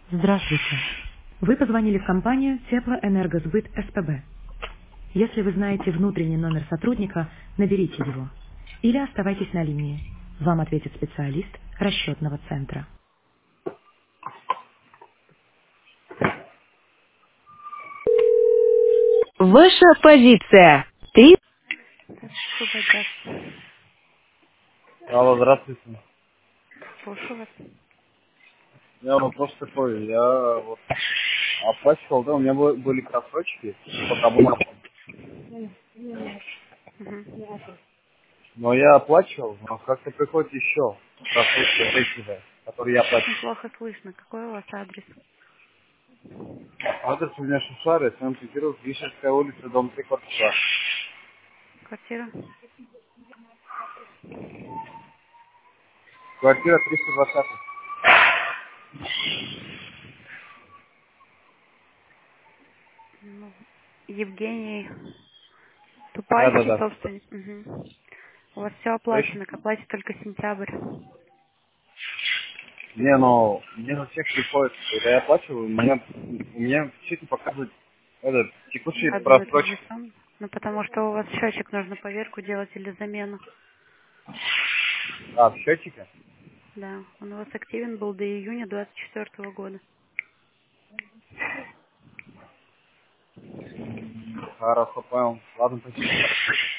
Здравствуйте. Вы позвонили в компанию Теплоэнергосбыт СПБ. Если вы знаете внутренний номер сотрудника, наберите его. Или оставайтесь на линии. Вам ответит специалист расчетного центра. Ваша позиция. Три. Слушай, час. Алло, здравствуйте. Слушаю вас. У меня вопрос такой. Я вот оплачивал, да, у меня были просрочки по абонентам. Мгм. Но я оплачивал, но как-то приходит еще просрочки вот эти же, которые я Очень оплачивал. плохо слышно. Какой у вас адрес? Адрес у меня Шушары, Санкт-Петербург, Вишерская улица, дом 3, квартира 2. Квартира? Квартира 320. Ну, Евгений Тупальский, Да-да-да. собственник. Мгм. У вас все Слышишь? оплачено, к оплате только сентябрь. Не, но мне на всех приходит, когда я оплачиваю, у меня в счете показывает этот текущие Одну и ту же просрочки. сумму. Ну, потому что у вас счетчик нужно поверку делать или замену. А, в счетчике? Да, он у вас активен был до июня 24 года. Хорошо, понял. Ладно, спасибо.